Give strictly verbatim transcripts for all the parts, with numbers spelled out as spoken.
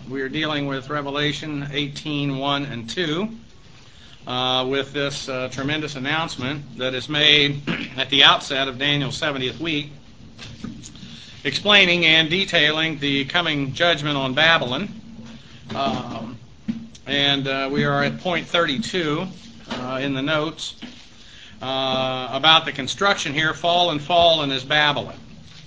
we are dealing with Revelation eighteen, one and two, uh, with this uh, tremendous announcement that is made at the outset of Daniel's seventieth week, explaining and detailing the coming judgment on Babylon. Um, and uh, we are at point thirty-two uh, in the notes uh, about the construction here, fallen, fallen is Babylon.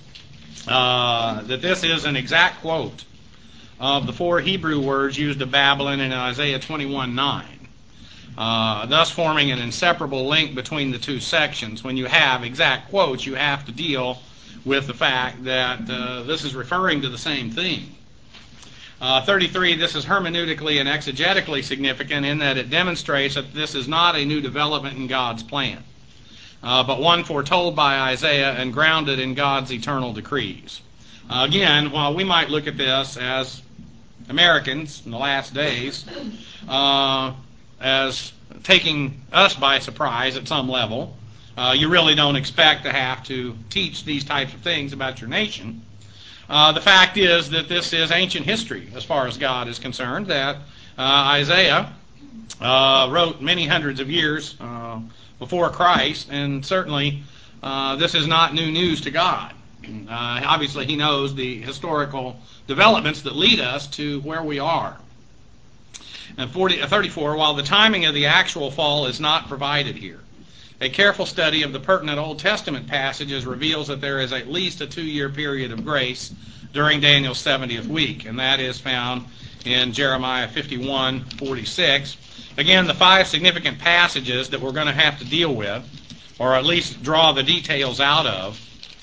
Uh, that this is an exact quote of the four Hebrew words used of Babylon in Isaiah twenty-one nine, uh, thus forming an inseparable link between the two sections. When you have exact quotes, you have to deal with the fact that uh, this is referring to the same thing. Uh, thirty-three, this is hermeneutically and exegetically significant in that it demonstrates that this is not a new development in God's plan, uh, but one foretold by Isaiah and grounded in God's eternal decrees. Uh, again, while we might look at this as Americans in the last days, uh, as taking us by surprise at some level, uh, you really don't expect to have to teach these types of things about your nation. Uh, the fact is that this is ancient history as far as God is concerned, that uh, Isaiah uh, wrote many hundreds of years uh, before Christ, and certainly uh, this is not new news to God. Uh, obviously, he knows the historical developments that lead us to where we are. And forty, thirty-four, while the timing of the actual fall is not provided here, a careful study of the pertinent Old Testament passages reveals that there is at least a two-year period of grace during Daniel's seventieth week, and that is found in Jeremiah fifty-one forty-six. Again, the five significant passages that we're going to have to deal with, or at least draw the details out of.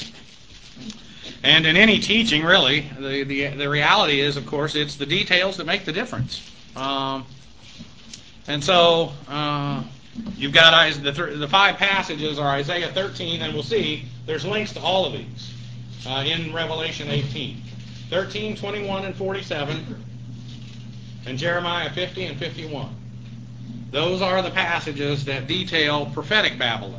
And in any teaching, really, the, the, the reality is, of course, it's the details that make the difference. Um, and so, uh, you've got the, th- the five passages are Isaiah thirteen, and we'll see there's links to all of these uh, in Revelation eighteen. thirteen, twenty-one, and forty-seven, and Jeremiah fifty and fifty-one. Those are the passages that detail prophetic Babylon.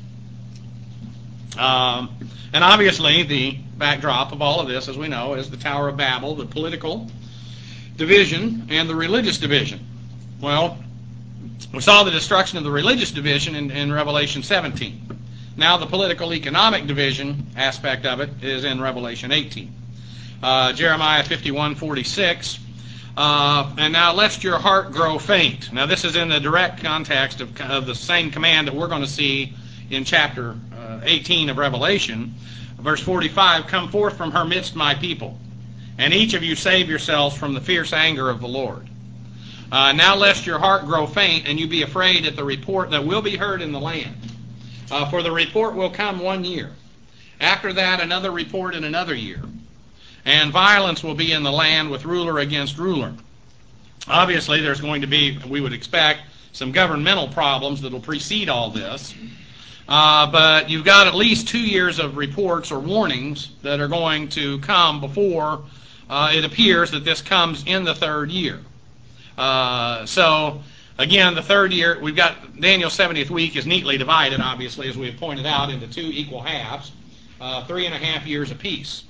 Um, and obviously, the backdrop of all of this, as we know, is the Tower of Babel, the political division and the religious division. Well, we saw the destruction of the religious division in, in Revelation seventeen. Now the political economic division aspect of it is in Revelation eighteen. Uh, Jeremiah fifty-one forty-six. Uh, and now lest your heart grow faint. Now this is in the direct context of, of the same command that we're going to see in chapter uh, eighteen of Revelation. Verse forty-five, come forth from her midst, my people, and each of you save yourselves from the fierce anger of the Lord. Uh, now lest your heart grow faint, and you be afraid at the report that will be heard in the land. Uh, for the report will come one year. After that, another report in another year. And violence will be in the land with ruler against ruler. Obviously, there's going to be, we would expect, some governmental problems that will precede all this. Uh, but you've got at least two years of reports or warnings that are going to come before uh, it appears that this comes in the third year. Uh, so, again, the third year, we've got Daniel's seventieth week is neatly divided, obviously, as we have pointed out, into two equal halves, uh, three and a half years apiece.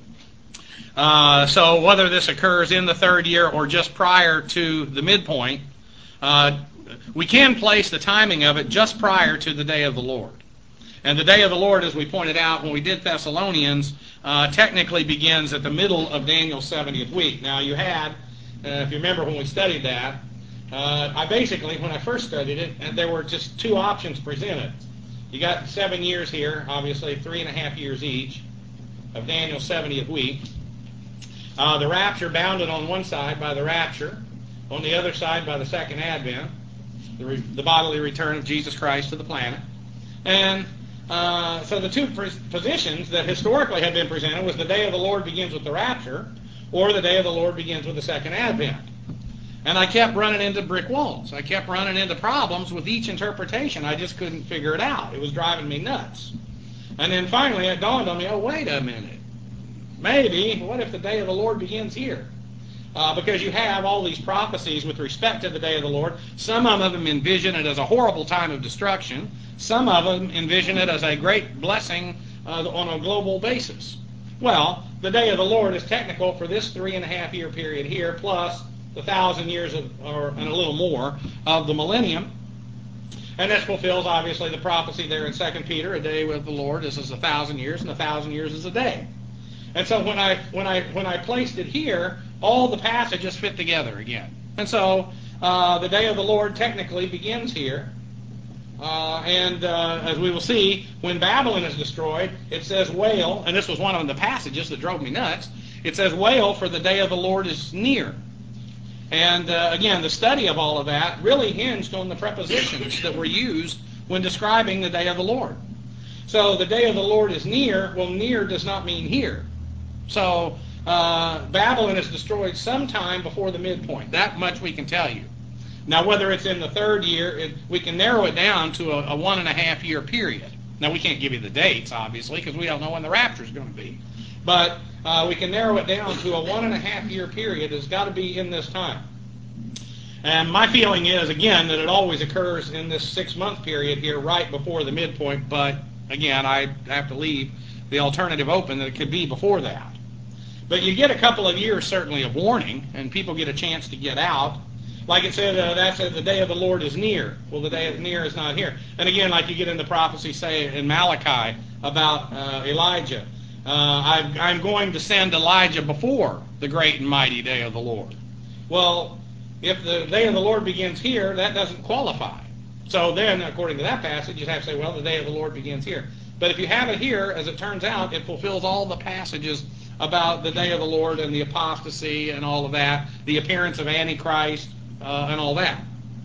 Uh, so whether this occurs in the third year or just prior to the midpoint, uh, we can place the timing of it just prior to the day of the Lord. And the day of the Lord, as we pointed out when we did Thessalonians, uh, technically begins at the middle of Daniel's seventieth week. Now you had, uh, if you remember when we studied that, uh, I basically, when I first studied it, and there were just two options presented. You got seven years here, obviously three and a half years each, of Daniel's seventieth week. Uh, the rapture bounded on one side by the rapture, on the other side by the second advent, the, re- the bodily return of Jesus Christ to the planet. And uh, so the two pres- positions that historically have been presented was the day of the Lord begins with the rapture, or the day of the Lord begins with the second advent. And I kept running into brick walls. I kept running into problems with each interpretation. I just couldn't figure it out. It was driving me nuts. And then finally it dawned on me, oh, wait a minute. Maybe, what if the day of the Lord begins here? Uh, because you have all these prophecies with respect to the day of the Lord. Some of them envision it as a horrible time of destruction. Some of them envision it as a great blessing uh, on a global basis. Well, the day of the Lord is technical for this three and a half year period here, plus the thousand years of, or and a little more of the millennium. And this fulfills, obviously, the prophecy there in Second Peter, a day with the Lord is as a thousand years, and a thousand years is a day. And so when I when I when I placed it here, all the passages fit together again. And so uh, the day of the Lord technically begins here. Uh, and uh, as we will see, when Babylon is destroyed, it says wail, and this was one of the passages that drove me nuts. It says wail, for the day of the Lord is near. And uh, again, the study of all of that really hinged on the prepositions that were used when describing the day of the Lord. So the day of the Lord is near. Well, near does not mean here. So uh, Babylon is destroyed sometime before the midpoint. That much we can tell you. Now, whether it's in the third year, it, we can narrow it down to a, a one and a half year period. Now, we can't give you the dates, obviously, because we don't know when the rapture is going to be. But uh, we can narrow it down to a one and a half year period. It's got to be in this time. And my feeling is, again, that it always occurs in this six-month period here right before the midpoint. But, again, I have to leave the alternative open that it could be before that. But you get a couple of years, certainly, of warning, and people get a chance to get out. Like it said, uh, that said, the day of the Lord is near. Well, the day of near is not here. And again, like you get in the prophecy, say, in Malachi about uh, Elijah. Uh, I'm, I'm going to send Elijah before the great and mighty day of the Lord. Well, if the day of the Lord begins here, that doesn't qualify. So then, according to that passage, you'd have to say, well, the day of the Lord begins here. But if you have it here, as it turns out, it fulfills all the passages about the day of the Lord and the apostasy and all of that, the appearance of Antichrist, uh, and all that.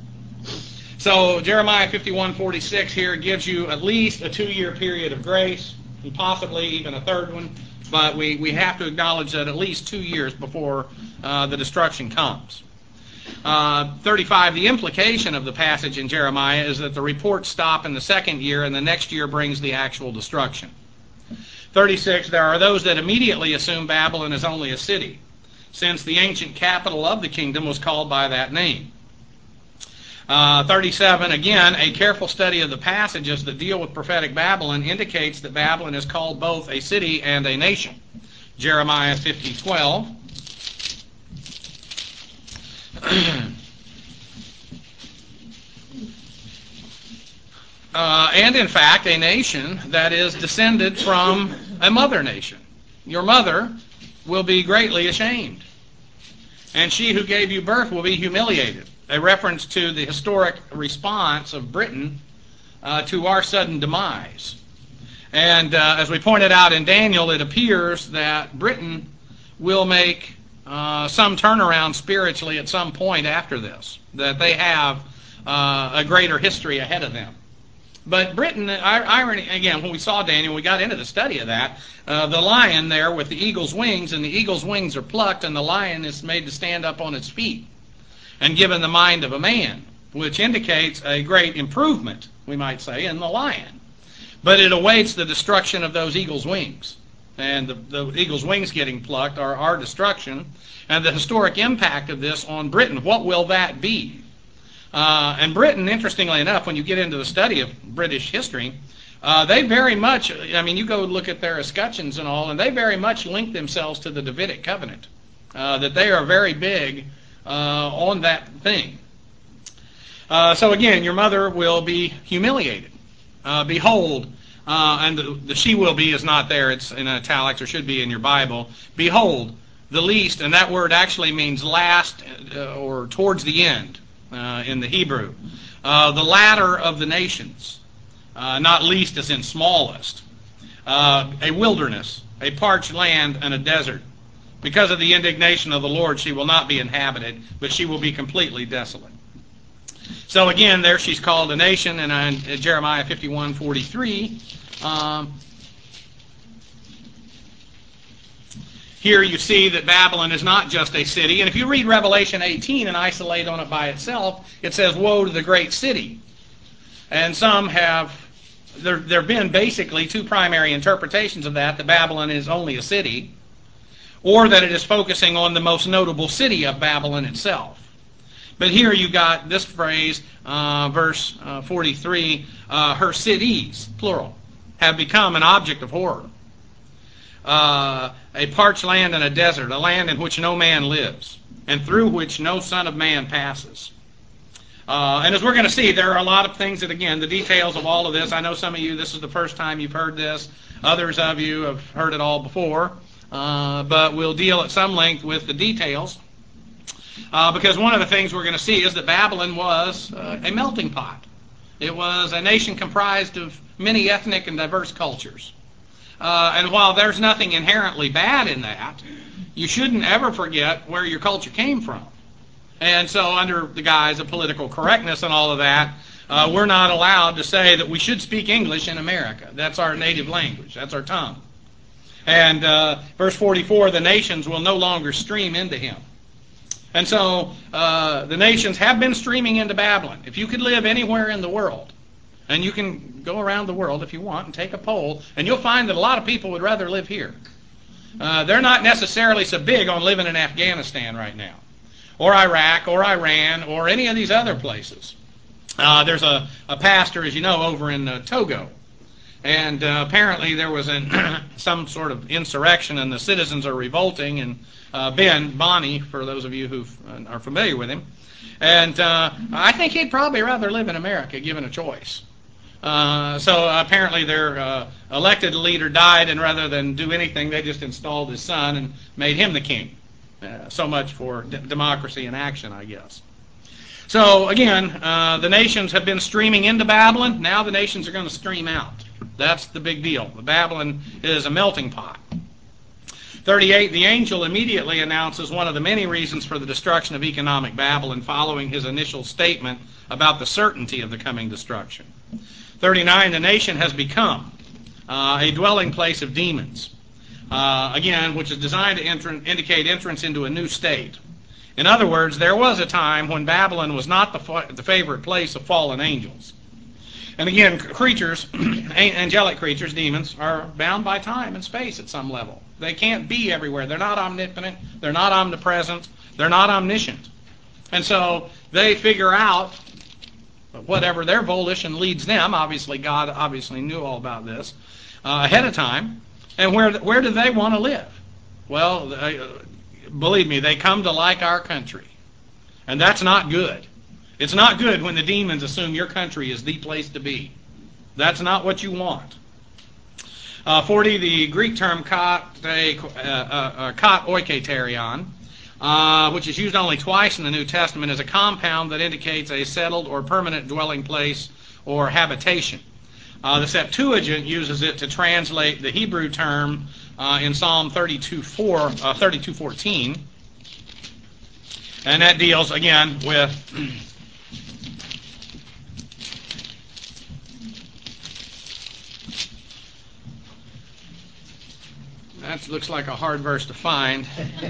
So Jeremiah fifty-one forty-six here gives you at least a two-year period of grace, and possibly even a third one, but we, we have to acknowledge that at least two years before uh, the destruction comes. Uh, thirty-five, the implication of the passage in Jeremiah is that the reports stop in the second year and the next year brings the actual destruction. thirty-six, there are those that immediately assume Babylon is only a city, since the ancient capital of the kingdom was called by that name. Uh, thirty-seven, again, a careful study of the passages that deal with prophetic Babylon indicates that Babylon is called both a city and a nation. Jeremiah fifty twelve. Uh, and in fact, a nation that is descended from a mother nation. Your mother will be greatly ashamed, and she who gave you birth will be humiliated. A reference to the historic response of Britain uh, to our sudden demise. And uh, as we pointed out in Daniel, it appears that Britain will make uh, some turnaround spiritually at some point after this, that they have uh, a greater history ahead of them. But Britain, irony, again, when we saw Daniel, we got into the study of that. Uh, the lion there with the eagle's wings, and the eagle's wings are plucked, and the lion is made to stand up on its feet and given the mind of a man, which indicates a great improvement, we might say, in the lion. But it awaits the destruction of those eagle's wings. And the, the eagle's wings getting plucked are our destruction. And the historic impact of this on Britain, what will that be? Uh, and Britain, interestingly enough, when you get into the study of British history, uh, they very much, I mean, you go look at their escutcheons and all, and they very much link themselves to the Davidic covenant, uh, that they are very big uh, on that thing. Uh, so again, your mother will be humiliated. Uh, behold, uh, and the, the she will be is not there, it's in italics, or should be in your Bible. Behold, the least, and that word actually means last uh, or towards the end. Uh, in the Hebrew. Uh, the latter of the nations, uh, not least as in smallest. Uh, a wilderness, a parched land, and a desert. Because of the indignation of the Lord, she will not be inhabited, but she will be completely desolate. So again, there she's called a nation, and in Jeremiah fifty-one forty-three, um, here you see that Babylon is not just a city. And if you read Revelation eighteen and isolate on it by itself, it says, woe to the great city. And some have, there there have been basically two primary interpretations of that, that Babylon is only a city, or that it is focusing on the most notable city of Babylon itself. But here you got this phrase, uh, verse uh, forty-three, uh, her cities, plural, have become an object of horror. uh, a parched land and a desert, a land in which no man lives, and through which no son of man passes. Uh, and as we're going to see, there are a lot of things that, again, the details of all of this, I know some of you, this is the first time you've heard this. Others of you have heard it all before. Uh, but we'll deal at some length with the details. Uh, because one of the things we're going to see is that Babylon was uh, a melting pot. It was a nation comprised of many ethnic and diverse cultures. Uh, and while there's nothing inherently bad in that, you shouldn't ever forget where your culture came from. And so under the guise of political correctness and all of that, uh, we're not allowed to say that we should speak English in America. That's our native language. That's our tongue. And uh, verse forty-four, the nations will no longer stream into him. And so uh, the nations have been streaming into Babylon. If you could live anywhere in the world, and you can go around the world if you want and take a poll, and you'll find that a lot of people would rather live here. Uh, they're not necessarily so big on living in Afghanistan right now, or Iraq, or Iran, or any of these other places. Uh, there's a, a pastor, as you know, over in uh, Togo. And uh, apparently there was an, some sort of insurrection, and the citizens are revolting. And uh, Ben Bonney, for those of you who uh, are familiar with him, and uh, I think he'd probably rather live in America, given a choice. Uh, so apparently their uh, elected leader died, and rather than do anything, they just installed his son and made him the king. Uh, so much for d- democracy in action, I guess. So again, uh, the nations have been streaming into Babylon. Now the nations are going to stream out. That's the big deal. Babylon is a melting pot. thirty-eight, the angel immediately announces one of the many reasons for the destruction of economic Babylon following his initial statement about the certainty of the coming destruction. thirty-nine, the nation has become uh, a dwelling place of demons. Uh, again, which is designed to enter, indicate entrance into a new state. In other words, there was a time when Babylon was not the, fa- the favorite place of fallen angels. And again, creatures, angelic creatures, demons, are bound by time and space at some level. They can't be everywhere. They're not omnipotent. They're not omnipresent. They're not omniscient. And so they figure out whatever their volition leads them. Obviously, God obviously knew all about this uh, ahead of time. And where where do they want to live? Well, uh, believe me, they come to like our country. And that's not good. It's not good when the demons assume your country is the place to be. That's not what you want. Uh, forty, the Greek term kat, uh, uh, kat oiketerion, uh, which is used only twice in the New Testament, is a compound that indicates a settled or permanent dwelling place or habitation. Uh, the Septuagint uses it to translate the Hebrew term uh, in Psalm thirty-two fourteen, and that deals, again, with that looks like a hard verse to find.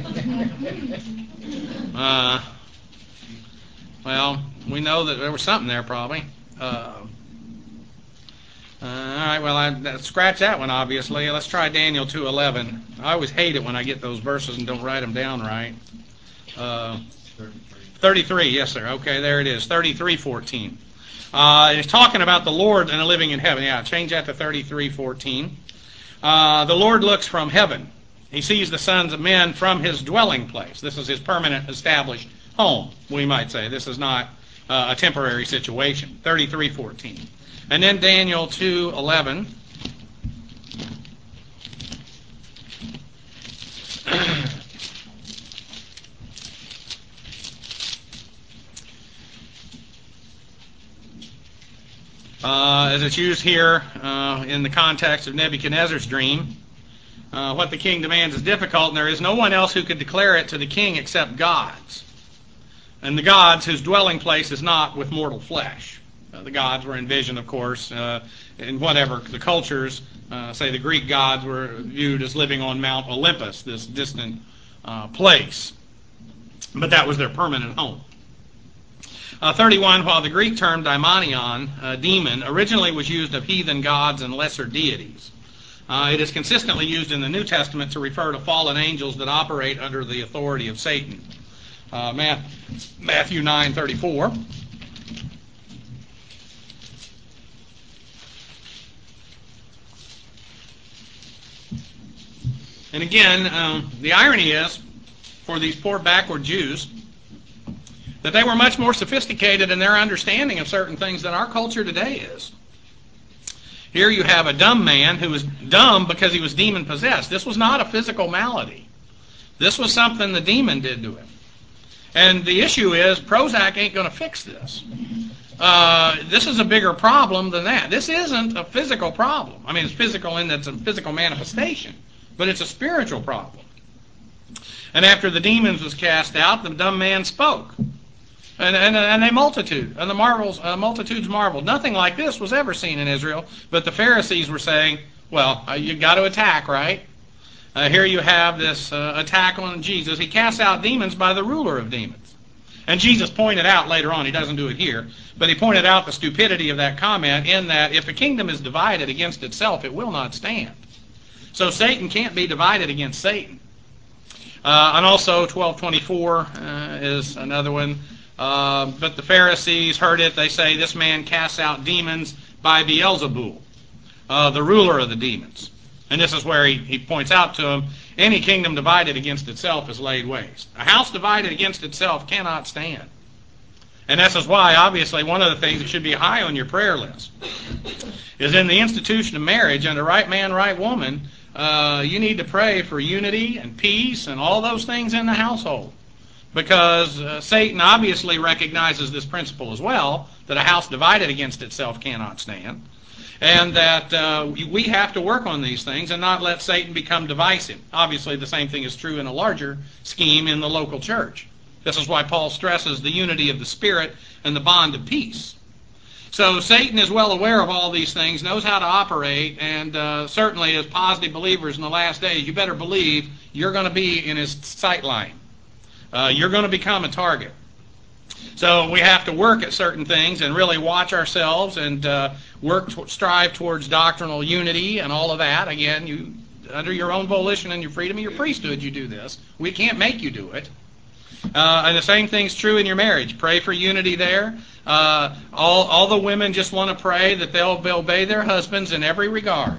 Uh, well, we know that there was something there, probably. Uh, uh, all right, well, I, scratch that one, obviously. Let's try Daniel two eleven. I always hate it when I get those verses and don't write them down right. Uh, thirty-three, yes, sir. Okay, there it is, thirty-three fourteen. Uh, it's talking about the Lord and the living in heaven. Yeah, change that to thirty-three fourteen. Uh, the Lord looks from heaven. He sees the sons of men from his dwelling place. This is his permanent established home, we might say. This is not uh, a temporary situation. thirty-three fourteen. And then Daniel two eleven. Uh, as it's used here uh, in the context of Nebuchadnezzar's dream, uh, what the king demands is difficult, and there is no one else who could declare it to the king except gods. And the gods whose dwelling place is not with mortal flesh. Uh, the gods were envisioned, of course, uh, in whatever the cultures, uh, say the Greek gods were viewed as living on Mount Olympus, this distant uh, place. But that was their permanent home. Uh, thirty-one, while the Greek term daimonion, uh, demon, originally was used of heathen gods and lesser deities, uh, it is consistently used in the New Testament to refer to fallen angels that operate under the authority of Satan. Uh, Matthew nine thirty-four. And again, um, the irony is, for these poor backward Jews, that they were much more sophisticated in their understanding of certain things than our culture today is. Here you have a dumb man who was dumb because he was demon-possessed. This was not a physical malady. This was something the demon did to him. And the issue is, Prozac ain't going to fix this. Uh, this is a bigger problem than that. This isn't a physical problem. I mean, it's physical in that it's a physical manifestation, but it's a spiritual problem. And after the demons was cast out, the dumb man spoke. And, and, and they multitude, and the marvels, uh, multitudes marveled. Nothing like this was ever seen in Israel, but the Pharisees were saying, well, uh, you've got to attack, right? Uh, here you have this uh, attack on Jesus. He casts out demons by the ruler of demons. And Jesus pointed out later on, he doesn't do it here, but he pointed out the stupidity of that comment in that if a kingdom is divided against itself, it will not stand. So Satan can't be divided against Satan. Uh, and also twelve twenty-four uh, is another one. Uh, but the Pharisees heard it. They say, this man casts out demons by Beelzebul, uh, the ruler of the demons. And this is where he, he points out to them, any kingdom divided against itself is laid waste. A house divided against itself cannot stand. And this is why, obviously, one of the things that should be high on your prayer list is in the institution of marriage, and the right man, right woman, uh, you need to pray for unity and peace and all those things in the household. Because uh, Satan obviously recognizes this principle as well, that a house divided against itself cannot stand. And that uh, we have to work on these things and not let Satan become divisive. Obviously, the same thing is true in a larger scheme in the local church. This is why Paul stresses the unity of the Spirit and the bond of peace. So Satan is well aware of all these things, knows how to operate, and uh, certainly as positive believers in the last days, you better believe you're going to be in his sight line. Uh, you're going to become a target. So we have to work at certain things and really watch ourselves and uh, work, to, strive towards doctrinal unity and all of that. Again, you under your own volition and your freedom of your priesthood, you do this. We can't make you do it. Uh, and the same thing's true in your marriage. Pray for unity there. Uh, all, all the women just want to pray that they'll obey their husbands in every regard.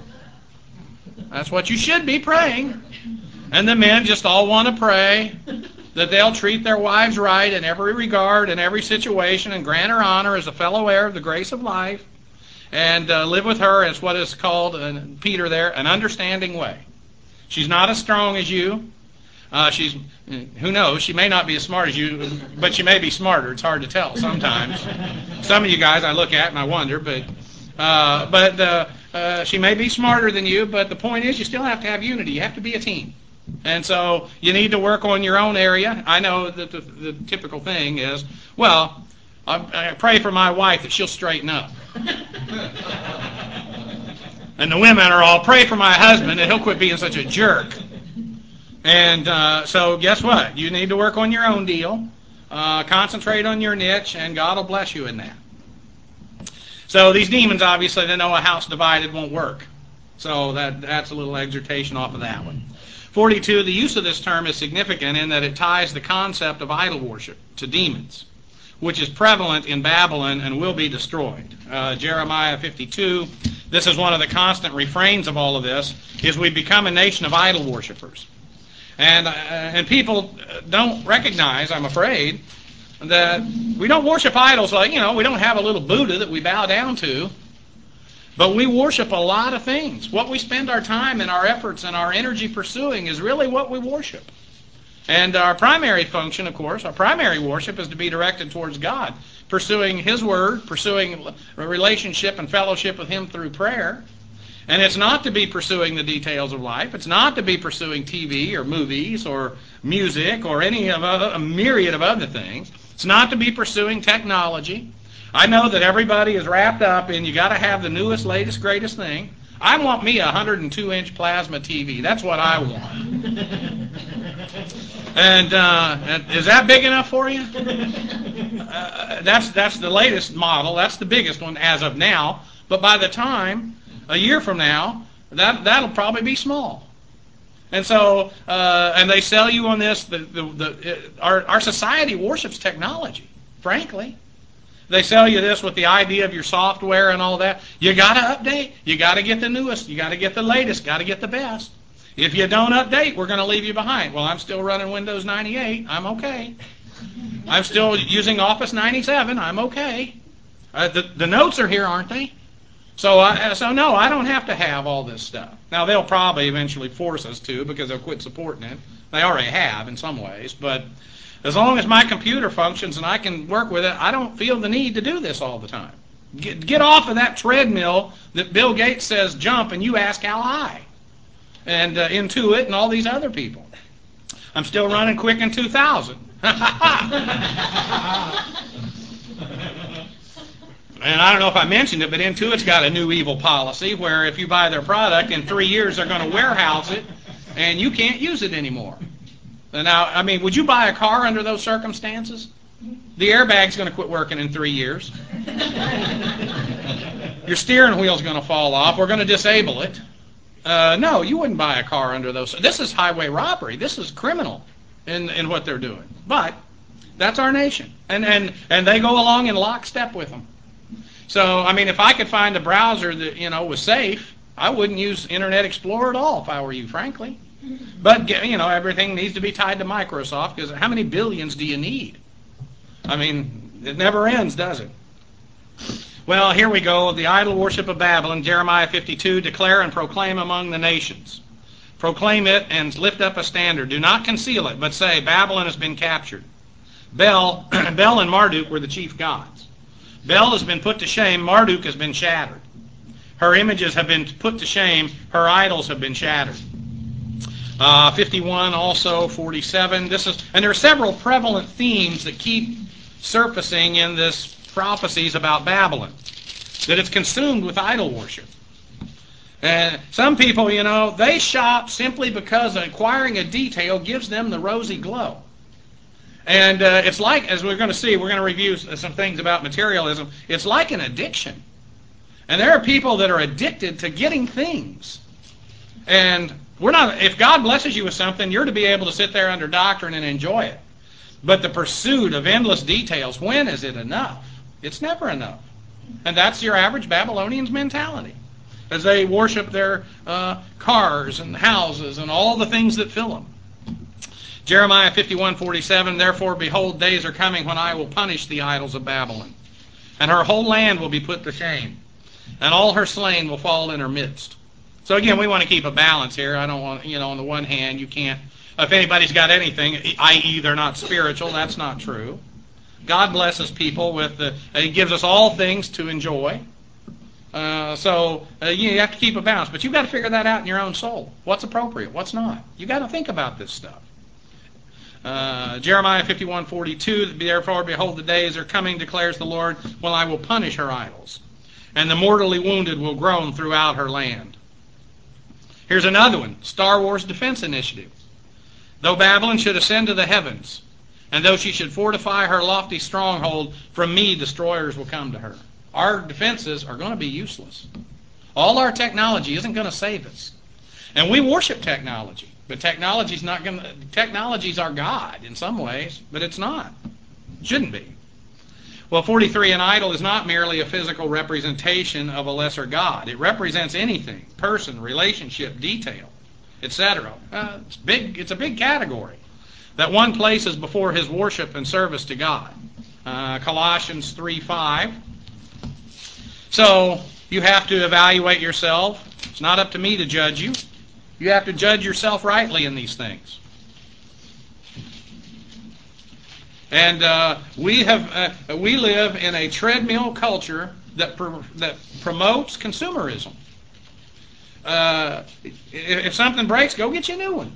That's what you should be praying. And the men just all want to pray that they'll treat their wives right in every regard, in every situation, and grant her honor as a fellow heir of the grace of life, and uh, live with her as what is called, uh, Peter there, an understanding way. She's not as strong as you. Uh, she's, who knows, she may not be as smart as you, but she may be smarter. It's hard to tell sometimes. Some of you guys I look at and I wonder, but uh, but uh, uh, she may be smarter than you, but the point is you still have to have unity. You have to be a team. And so you need to work on your own area. I know that the, the typical thing is, well, I, I pray for my wife that she'll straighten up. And the women are all, pray for my husband that he'll quit being such a jerk. And uh, so guess what? You need to work on your own deal. Uh, concentrate on your niche, and God will bless you in that. So these demons, obviously, they know a house divided won't work. So that that's a little exhortation off of that one. forty-two, the use of this term is significant in that it ties the concept of idol worship to demons, which is prevalent in Babylon and will be destroyed. Uh, Jeremiah fifty-two, this is one of the constant refrains of all of this, is we become a nation of idol worshipers. And, uh, and people don't recognize, I'm afraid, that we don't worship idols like, you know, we don't have a little Buddha that we bow down to. But we worship a lot of things. What we spend our time and our efforts and our energy pursuing is really what we worship. And our primary function, of course, our primary worship is to be directed towards God, pursuing His Word, pursuing a relationship and fellowship with Him through prayer. And it's not to be pursuing the details of life. It's not to be pursuing T V or movies or music or any of other, a myriad of other things. It's not to be pursuing technology. I know that everybody is wrapped up in you got to have the newest, latest, greatest thing. I want me a one hundred two inch plasma T V. That's what I want. And uh, is that big enough for you? Uh, that's that's the latest model. That's the biggest one as of now. But by the time a year from now, that that'll probably be small. And so, uh, and they sell you on this. The, the, the, it, our our society worships technology. Frankly. They sell you this with the idea of your software and all that. You got to update. You got to get the newest. You got to get the latest. Got to get the best. If you don't update, we're going to leave you behind. Well, I'm still running Windows ninety-eight. I'm okay. I'm still using Office ninety-seven. I'm okay. Uh, the, the notes are here, aren't they? So, uh, so no, I don't have to have all this stuff. Now, they'll probably eventually force us to because they'll quit supporting it. They already have in some ways. But as long as my computer functions and I can work with it, I don't feel the need to do this all the time. Get, get off of that treadmill that Bill Gates says jump and you ask how high. And uh, Intuit and all these other people. I'm still running Quicken two thousand. And I don't know if I mentioned it, but Intuit's got a new evil policy where if you buy their product, in three years they're going to warehouse it, and you can't use it anymore. Now, I mean, would you buy a car under those circumstances? The airbag's going to quit working in three years. Your steering wheel's going to fall off. We're going to disable it. Uh, no, you wouldn't buy a car under those. This is highway robbery. This is criminal in, in what they're doing. But that's our nation. And, and, and they go along in lockstep with them. So, I mean, if I could find a browser that, you know, was safe, I wouldn't use Internet Explorer at all if I were you, frankly. But, you know, everything needs to be tied to Microsoft because how many billions do you need? I mean, it never ends, does it? Well, here we go. The idol worship of Babylon, Jeremiah fifty-two, declare and proclaim among the nations. Proclaim it and lift up a standard. Do not conceal it, but say, Babylon has been captured. Bel, Bel and Marduk were the chief gods. Bel has been put to shame. Marduk has been shattered. Her images have been put to shame. Her idols have been shattered. Uh, fifty-one, also forty-seven. This is, and there are several prevalent themes that keep surfacing in this prophecies about Babylon. That it's consumed with idol worship. And some people, you know, they shop simply because acquiring a detail gives them the rosy glow. And uh, it's like, as we're going to see, we're going to review some things about materialism. It's like an addiction. And there are people that are addicted to getting things. And we're not, if God blesses you with something, you're to be able to sit there under doctrine and enjoy it. But the pursuit of endless details, when is it enough? It's never enough. And that's your average Babylonian's mentality. As they worship their uh, cars and houses and all the things that fill them. Jeremiah fifty-one forty-seven, therefore, behold, days are coming when I will punish the idols of Babylon, and her whole land will be put to shame, and all her slain will fall in her midst. So again, we want to keep a balance here. I don't want, you know, on the one hand, you can't, if anybody's got anything, that is they're not spiritual, that's not true. God blesses people with, the, He gives us all things to enjoy. Uh, so uh, you have to keep a balance, but you've got to figure that out in your own soul. What's appropriate, what's not? You've got to think about this stuff. Uh, Jeremiah fifty-one forty-two, therefore, behold, the days are coming, declares the Lord, when I will punish her idols, and the mortally wounded will groan throughout her land. Here's another one, Star Wars Defense Initiative. Though Babylon should ascend to the heavens, and though she should fortify her lofty stronghold, from me destroyers will come to her. Our defenses are going to be useless. All our technology isn't going to save us. And we worship technology. But technology's not going to, technology's our God in some ways, but it's not. It shouldn't be. Well, forty-three, an idol is not merely a physical representation of a lesser God. It represents anything, person, relationship, detail, et cetera. Uh, it's big. It's a big category that one places before his worship and service to God. Uh, Colossians three five. So you have to evaluate yourself. It's not up to me to judge you. You have to judge yourself rightly in these things. And uh, we have uh, we live in a treadmill culture that pr- that promotes consumerism. Uh, if, if something breaks, go get you a new one.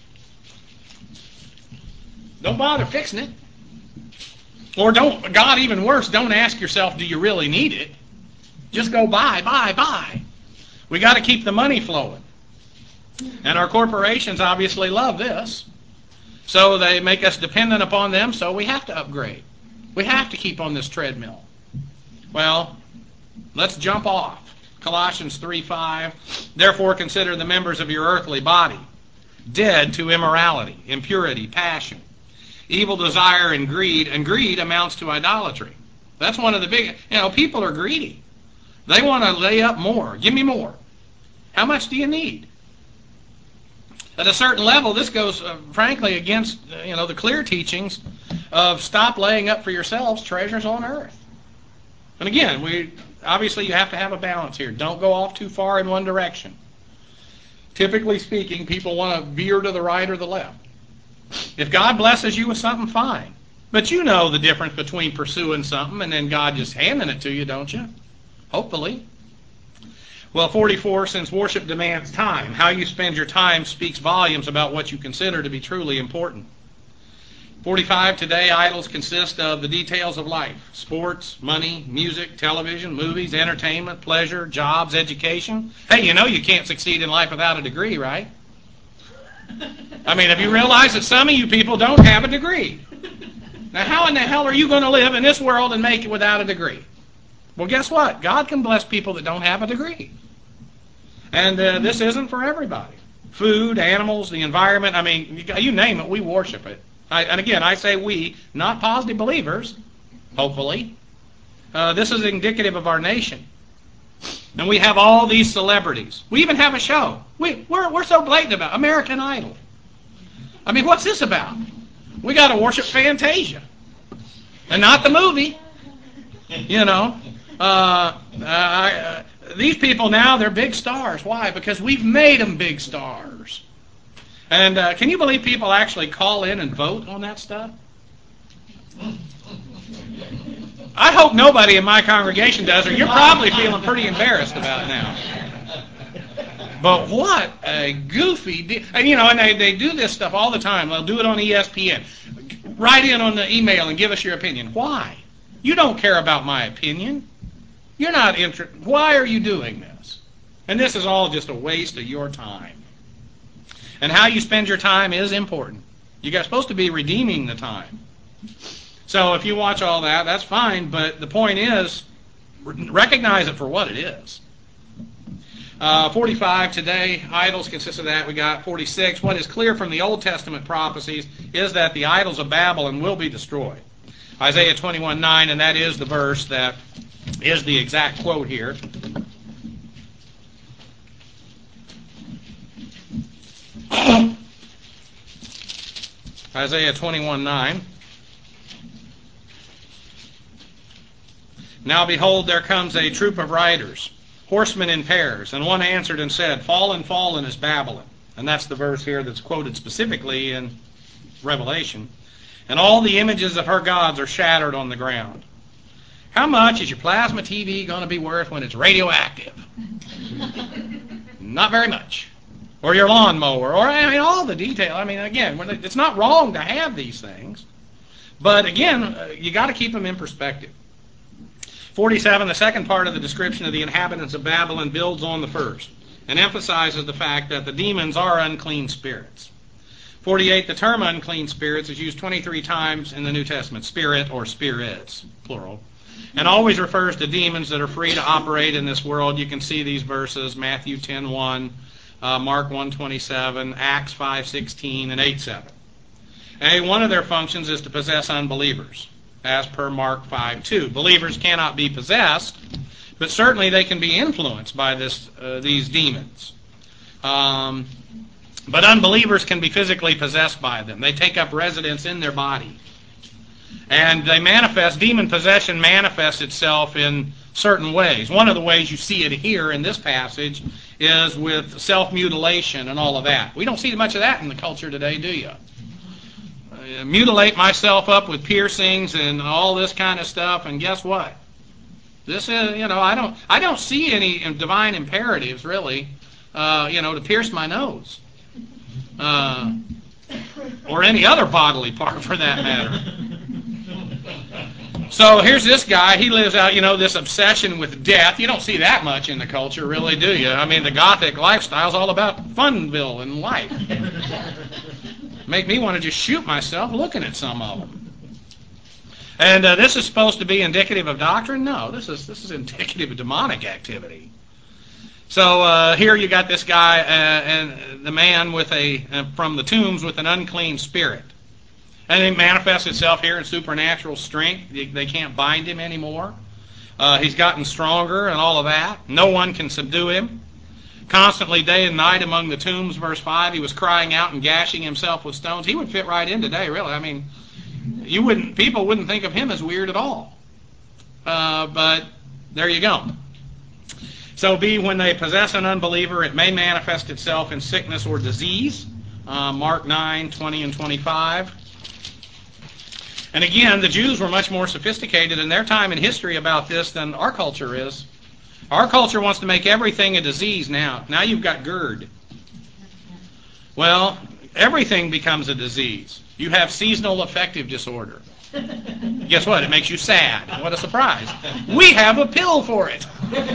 Don't bother fixing it. Or don't, God, even worse, don't ask yourself, do you really need it? Just go buy, buy, buy. We got to keep the money flowing. And our corporations obviously love this. So they make us dependent upon them, so we have to upgrade. We have to keep on this treadmill. Well, let's jump off. Colossians three five. Therefore consider the members of your earthly body dead to immorality, impurity, passion, evil desire, and greed. And greed amounts to idolatry. That's one of the big, you know, people are greedy. They want to lay up more. Give me more. How much do you need? At a certain level, this goes, uh, frankly, against uh, you know the clear teachings of stop laying up for yourselves treasures on earth. And again, we obviously you have to have a balance here. Don't go off too far in one direction. Typically speaking, people want to veer to the right or the left. If God blesses you with something, fine. But you know the difference between pursuing something and then God just handing it to you, don't you? Hopefully. Well, forty-four, since worship demands time, how you spend your time speaks volumes about what you consider to be truly important. forty-five, today idols consist of the details of life: sports, money, music, television, movies, entertainment, pleasure, jobs, education. Hey, you know you can't succeed in life without a degree, right? I mean, have you realized that some of you people don't have a degree? Now, how in the hell are you going to live in this world and make it without a degree? Well, guess what? God can bless people that don't have a degree. And uh, this isn't for everybody. Food, animals, the environment, I mean, you, you name it, we worship it. I, and again, I say we, not positive believers, hopefully. Uh, this is indicative of our nation. And we have all these celebrities. We even have a show. We, we're, we're so blatant about American Idol. I mean, what's this about? We got to worship Fantasia. And not the movie. You know. Uh, I, uh, these people now, they're big stars. Why? Because we've made them big stars. And uh, can you believe people actually call in and vote on that stuff? I hope nobody in my congregation does, or you're probably feeling pretty embarrassed about it now. But what a goofy deal. And, you know, and they, they do this stuff all the time. They'll do it on E S P N. Write in on the email and give us your opinion. Why? You don't care about my opinion. You're not interested. Why are you doing this? And this is all just a waste of your time. And how you spend your time is important. You're supposed to be redeeming the time. So if you watch all that, that's fine, but the point is, recognize it for what it is. Uh, forty-five, today, idols consist of that. We got forty-six. What is clear from the Old Testament prophecies is that the idols of Babylon will be destroyed. Isaiah twenty-one nine, and that is the verse that is the exact quote here. Isaiah twenty-one nine. Now behold, there comes a troop of riders, horsemen in pairs, and one answered and said, Fallen, fallen is Babylon. And that's the verse here that's quoted specifically in Revelation. And all the images of her gods are shattered on the ground. How much is your plasma T V going to be worth when it's radioactive? Not very much. Or your lawnmower, or I mean all the detail. I mean, again, it's not wrong to have these things. But again, you got to keep them in perspective. forty-seven, the second part of the description of the inhabitants of Babylon builds on the first and emphasizes the fact that the demons are unclean spirits. forty-eight, the term unclean spirits is used twenty-three times in the New Testament, spirit or spirits, plural, and always refers to demons that are free to operate in this world. You can see these verses, Matthew ten one, uh, Mark one twenty-seven, Acts five sixteen, and eight seven. And one of their functions is to possess unbelievers, as per Mark five two. Believers cannot be possessed, but certainly they can be influenced by this uh, these demons. Um, but unbelievers can be physically possessed by them. They take up residence in their body. And they manifest, demon possession manifests itself in certain ways. One of the ways you see it here in this passage is with self-mutilation and all of that. We don't see much of that in the culture today, do you? Uh, mutilate myself up with piercings and all this kind of stuff, and guess what? This is, you know, I don't, I don't see any divine imperatives really, uh, you know, to pierce my nose, uh, or any other bodily part for that matter. So here's this guy. He lives out, you know, this obsession with death. You don't see that much in the culture, really, do you? I mean, the Gothic lifestyle is all about Funville and life. Make me want to just shoot myself looking at some of them. And uh, this is supposed to be indicative of doctrine? No, this is this is indicative of demonic activity. So uh, here you got this guy uh, and the man with a uh, from the tombs with an unclean spirit. And it manifests itself here in supernatural strength. They can't bind him anymore. Uh, he's gotten stronger and all of that. No one can subdue him. constantly day and night among the tombs, verse five. He was crying out and gashing himself with stones. He would fit right in today, really. I mean, you wouldn't, people wouldn't think of him as weird at all. Uh, but there you go. So B, when they possess an unbeliever, it may manifest itself in sickness or disease. Uh, Mark nine, twenty and twenty-five. And again, the Jews were much more sophisticated in their time in history about this than our culture is. Our culture wants to make everything a disease now. Now you've got GERD. Well, everything becomes a disease. You have seasonal affective disorder. Guess what? It makes you sad. What a surprise. We have a pill for it.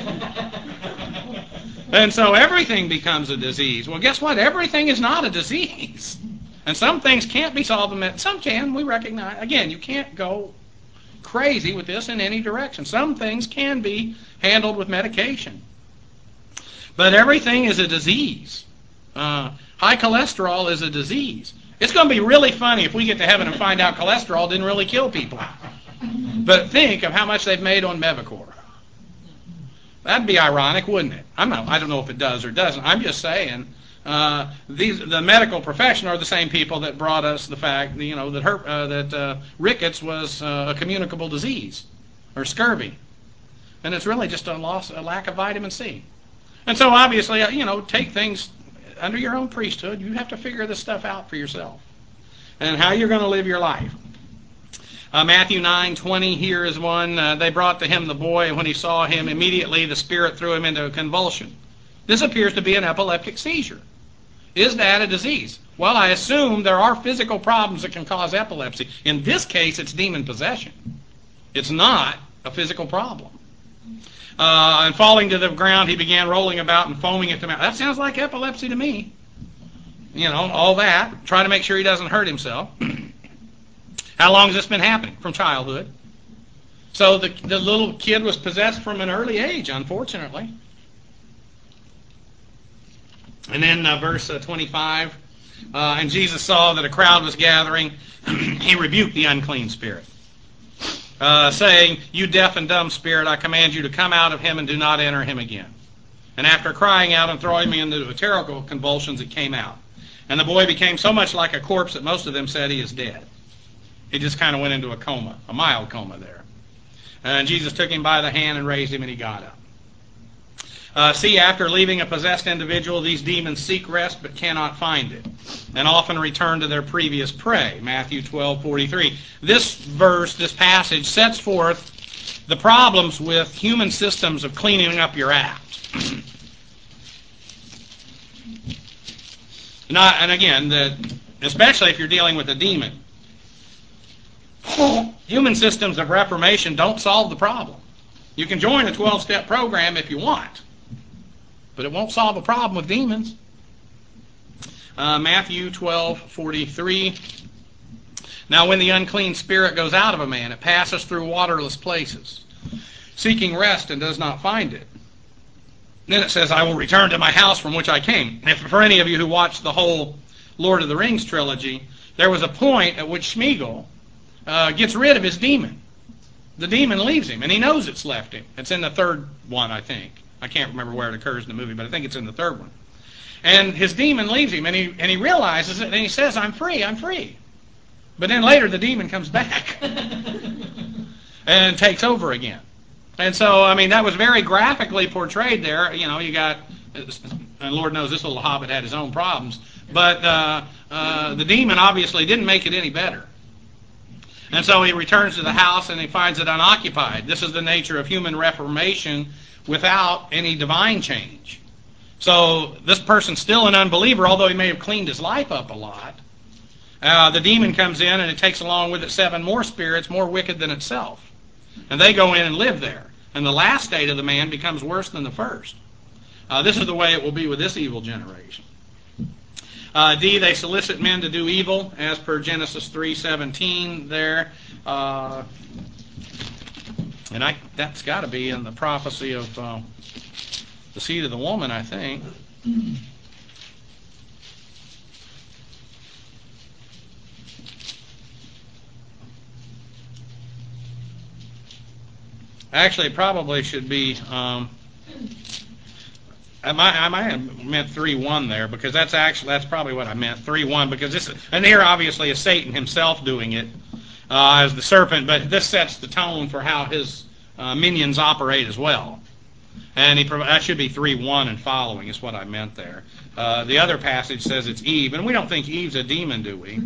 And so everything becomes a disease. Well, guess what? Everything is not a disease. And some things can't be solved. Some can, we recognize. Again, you can't go crazy with this in any direction. Some things can be handled with medication. But everything is a disease. Uh, high cholesterol is a disease. It's going to be really funny if we get to heaven and find out cholesterol didn't really kill people. But think of how much they've made on Mevacor. That'd be ironic, wouldn't it? I'm not, I don't know if it does or doesn't. I'm just saying, uh, these the medical profession are the same people that brought us the fact, you know, that her, uh, that uh, rickets was uh, a communicable disease, or scurvy, and it's really just a loss, a lack of vitamin C. And so, obviously, you know, take things under your own priesthood. You have to figure this stuff out for yourself, and how you're going to live your life. Uh, Matthew nine twenty, here is one. Uh, they brought to him the boy, and when he saw him, immediately the spirit threw him into a convulsion. This appears to be an epileptic seizure. Is that a disease? Well, I assume there are physical problems that can cause epilepsy. In this case, it's demon possession. It's not a physical problem. Uh, and falling to the ground, he began rolling about and foaming at the mouth. That sounds like epilepsy to me. You know, all that. Try to make sure he doesn't hurt himself. How long has this been happening? From childhood. So the, the little kid was possessed from an early age, unfortunately. And then uh, verse uh, twenty-five, uh, and Jesus saw that a crowd was gathering. He rebuked the unclean spirit, uh, saying, "You deaf and dumb spirit, I command you to come out of him and do not enter him again." And after crying out and throwing me into terrible convulsions, it came out. And the boy became so much like a corpse that most of them said he is dead. He just kind of went into a coma, a mild coma there. And Jesus took him by the hand and raised him, and he got up. Uh, see, after leaving a possessed individual, these demons seek rest but cannot find it, and often return to their previous prey. Matthew twelve forty-three. This verse, this passage, sets forth the problems with human systems of cleaning up your act. Not, and again, the, especially if you're dealing with a demon. Human systems of reformation don't solve the problem. You can join a twelve-step program if you want, but it won't solve a problem with demons. Uh, Matthew twelve forty-three. Now when the unclean spirit goes out of a man, it passes through waterless places, seeking rest and does not find it. Then it says, "I will return to my house from which I came." If for any of you who watched the whole Lord of the Rings trilogy, there was a point at which Smeagol uh, gets rid of his demon. The demon leaves him, and he knows it's left him. It's in the third one, I think. I can't remember where it occurs in the movie, but I think it's in the third one. And his demon leaves him, and he and he realizes it, and he says, "I'm free, I'm free." But then later the demon comes back and takes over again. And so, I mean, that was very graphically portrayed there. You know, you got, and Lord knows this little hobbit had his own problems, but uh, uh, the demon obviously didn't make it any better. And so he returns to the house and he finds it unoccupied. This is the nature of human reformation without any divine change. So this person's still an unbeliever, although he may have cleaned his life up a lot. Uh, the demon comes in and it takes along with it seven more spirits more wicked than itself. And they go in and live there. And the last state of the man becomes worse than the first. Uh, this is the way it will be with this evil generation. Uh, D, they solicit men to do evil, as per Genesis three seventeen there. Uh, and I, that's got to be in the prophecy of uh, the seed of the woman, I think. Actually, it probably should be... Um, I might, I might have meant three one there, because that's actually, that's probably what I meant, three one, because this, and here obviously is Satan himself doing it uh, as the serpent, but this sets the tone for how his uh, minions operate as well. And he, that should be three one and following is what I meant there. Uh, the other passage says it's Eve, and we don't think Eve's a demon, do we?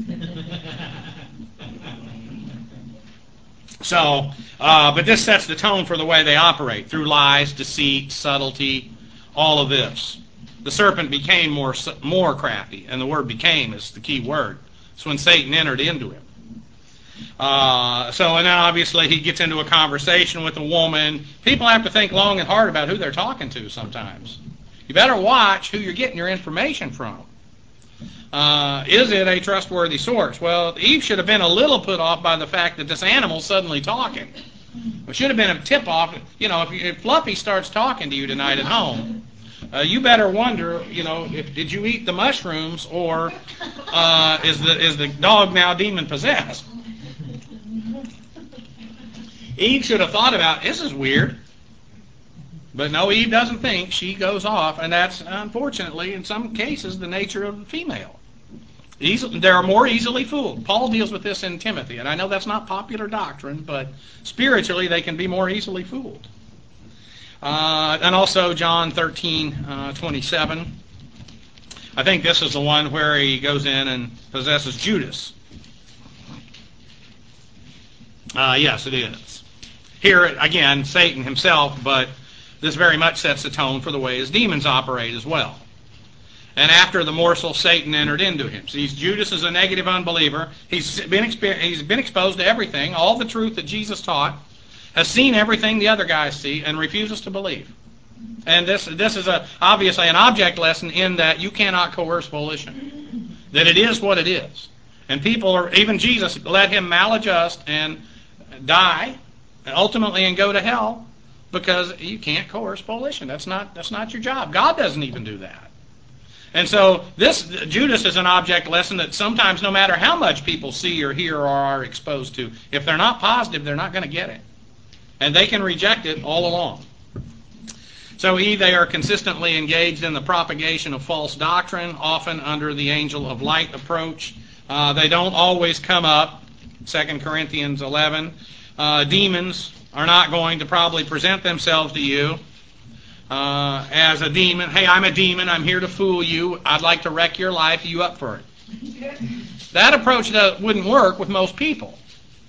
So, uh, but this sets the tone for the way they operate, through lies, deceit, subtlety, all of this. The serpent became more more crafty, and the word became is the key word. It's when Satan entered into him. Uh, so, and then obviously he gets into a conversation with a woman. People have to think long and hard about who they're talking to sometimes. You better watch who you're getting your information from. Uh, is it a trustworthy source? Well, Eve should have been a little put off by the fact that this animal's suddenly talking. It should have been a tip-off. You know, if, you, if Fluffy starts talking to you tonight at home, uh, you better wonder, you know, if, did you eat the mushrooms, or uh, is the is the dog now demon-possessed? Eve should have thought about, this is weird. But no, Eve doesn't think. She goes off, and that's, unfortunately, in some cases, the nature of the female. Easy, they're more easily fooled. Paul deals with this in Timothy, and I know that's not popular doctrine, but spiritually they can be more easily fooled. Uh, and also John thirteen, uh, twenty-seven. I think this is the one where he goes in and possesses Judas. Uh, yes, it is. Here, again, Satan himself, but this very much sets the tone for the way his demons operate as well. And after the morsel, Satan entered into him. See, Judas is a negative unbeliever. He's been, he's been exposed to everything, all the truth that Jesus taught, has seen everything the other guys see, and refuses to believe. And this, this is a, obviously an object lesson in that you cannot coerce volition. That it is what it is. And people are, even Jesus let him maladjust and die, and ultimately and go to hell, because you can't coerce volition. That's not, that's not your job. God doesn't even do that. And so this Judas is an object lesson that sometimes, no matter how much people see or hear or are exposed to, if they're not positive, they're not going to get it. And they can reject it all along. So E, they are consistently engaged in the propagation of false doctrine, often under the angel of light approach. Uh, they don't always come up. Second Corinthians eleven. Uh, demons are not going to probably present themselves to you uh, as a demon. Hey, I'm a demon. I'm here to fool you. I'd like to wreck your life. Are you up for it? That approach that wouldn't work with most people.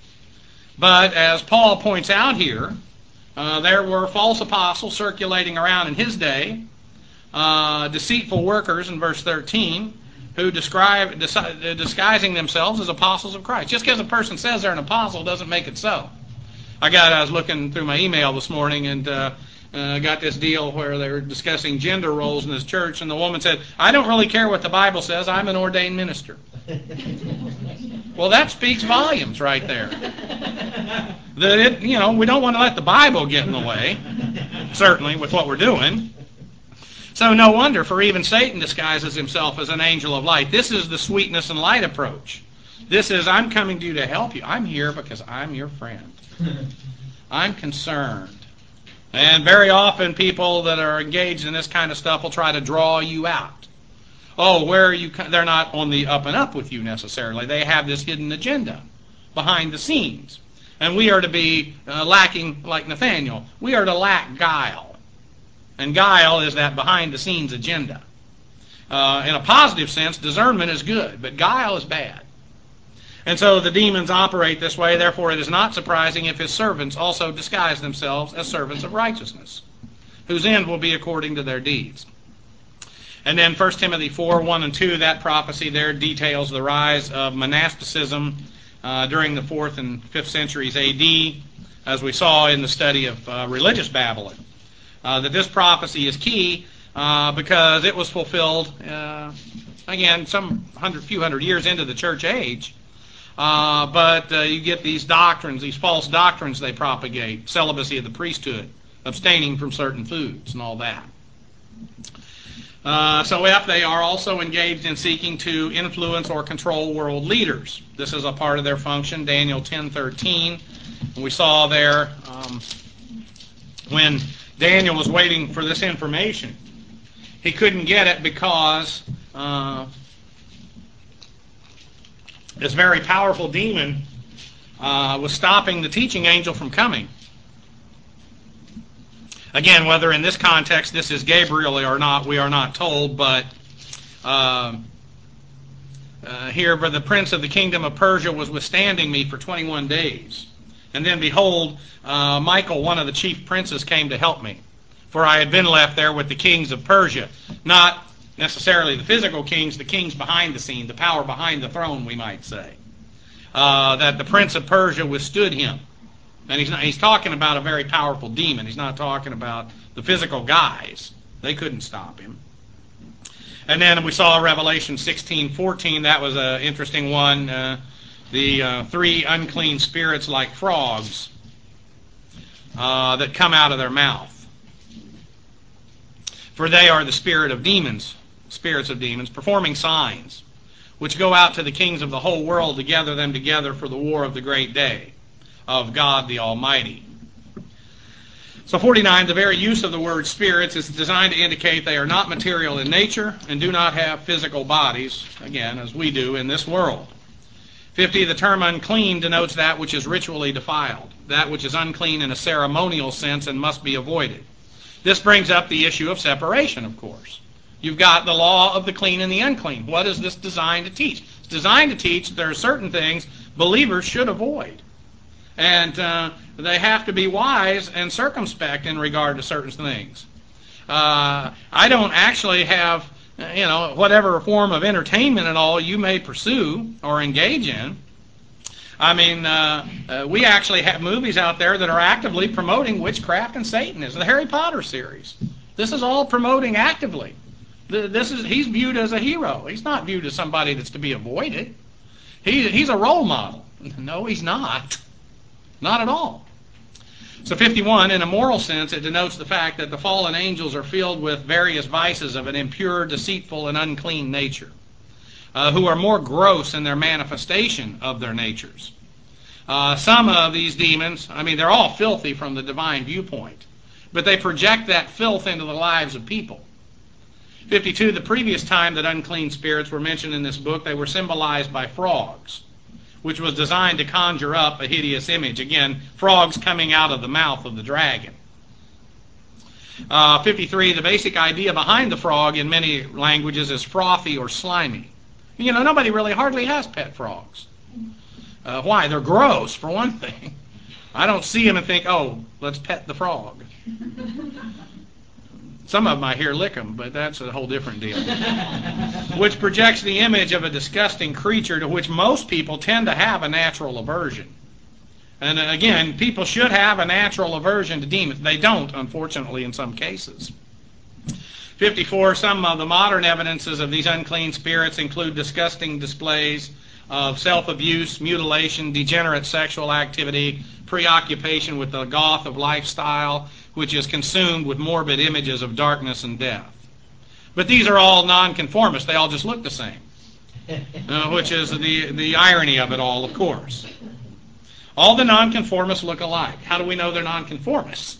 But as Paul points out here, uh, there were false apostles circulating around in his day, uh, deceitful workers in verse thirteen, who describe disguising themselves as apostles of Christ. Just because a person says they're an apostle doesn't make it so. I got I was looking through my email this morning and uh, uh, got this deal where they were discussing gender roles in this church, and the woman said, "I don't really care what the Bible says. I'm an ordained minister." Well, that speaks volumes right there. That it, you know, we don't want to let the Bible get in the way, certainly with what we're doing. So no wonder, for even Satan disguises himself as an angel of light. This is the sweetness and light approach. This is, I'm coming to you to help you. I'm here because I'm your friend. I'm concerned. And very often people that are engaged in this kind of stuff will try to draw you out. Oh, where are you? They're not on the up and up with you necessarily. They have this hidden agenda behind the scenes. And we are to be uh, lacking, like Nathaniel, we are to lack guile. And guile is that behind-the-scenes agenda. Uh, in a positive sense, discernment is good, but guile is bad. And so the demons operate this way. Therefore, it is not surprising if his servants also disguise themselves as servants of righteousness, whose end will be according to their deeds. And then First Timothy four, one and two, that prophecy there details the rise of monasticism uh, during the fourth and fifth centuries A D, as we saw in the study of uh, religious Babylon. Uh, that this prophecy is key uh, because it was fulfilled, uh, again, some hundred, few hundred years into the church age. Uh, but uh, you get these doctrines, these false doctrines they propagate, celibacy of the priesthood, abstaining from certain foods and all that. Uh, so if they are also engaged in seeking to influence or control world leaders. This is a part of their function, Daniel ten thirteen. We saw there um, when Daniel was waiting for this information. he couldn't get it because uh, this very powerful demon uh, was stopping the teaching angel from coming. Again, whether in this context this is Gabriel or not, we are not told, but uh, uh, here, for the prince of the kingdom of Persia was withstanding me for twenty-one days. And then, behold, uh, Michael, one of the chief princes, came to help me. For I had been left there with the kings of Persia. Not necessarily the physical kings, the kings behind the scene, the power behind the throne, we might say. Uh, that the prince of Persia withstood him. And he's, not, he's talking about a very powerful demon. He's not talking about the physical guys. They couldn't stop him. And then we saw Revelation sixteen fourteen. That was an interesting one. Uh, the uh, three unclean spirits like frogs uh, that come out of their mouth. For they are the spirit of demons, spirits of demons, performing signs, which go out to the kings of the whole world to gather them together for the war of the great day of God the Almighty. So forty-nine, the very use of the word spirits is designed to indicate they are not material in nature and do not have physical bodies, again, as we do in this world. fifty, the term unclean denotes that which is ritually defiled, that which is unclean in a ceremonial sense and must be avoided. This brings up the issue of separation, of course. You've got the law of the clean and the unclean. What is this designed to teach? It's designed to teach that there are certain things believers should avoid. And uh, they have to be wise and circumspect in regard to certain things. Uh, I don't actually have, you know, whatever form of entertainment and all you may pursue or engage in. I mean, uh, uh, we actually have movies out there that are actively promoting witchcraft and Satanism. The Harry Potter series. This is all promoting actively. This is he's viewed as a hero. He's not viewed as somebody that's to be avoided. He, he's a role model. No, he's not. Not at all. So fifty-one, in a moral sense, it denotes the fact that the fallen angels are filled with various vices of an impure, deceitful, and unclean nature, uh, who are more gross in their manifestation of their natures. Uh, some of these demons, I mean, they're all filthy from the divine viewpoint, but they project that filth into the lives of people. fifty-two, the previous time that unclean spirits were mentioned in this book, they were symbolized by frogs, which was designed to conjure up a hideous image. Again, frogs coming out of the mouth of the dragon. Uh, fifty-three, the basic idea behind the frog in many languages is frothy or slimy. You know, nobody really hardly has pet frogs. Uh, why? They're gross, for one thing. I don't see them and think, oh, let's pet the frog. Some of them I hear lick them, but that's a whole different deal. Which projects the image of a disgusting creature to which most people tend to have a natural aversion. And again, people should have a natural aversion to demons. They don't, unfortunately, in some cases. fifty-four, some of the modern evidences of these unclean spirits include disgusting displays of self-abuse, mutilation, degenerate sexual activity, preoccupation with the goth of lifestyle, which is consumed with morbid images of darkness and death. But these are all nonconformists. They all just look the same, uh, which is the, the irony of it all, of course. All the nonconformists look alike. How do we know they're nonconformists?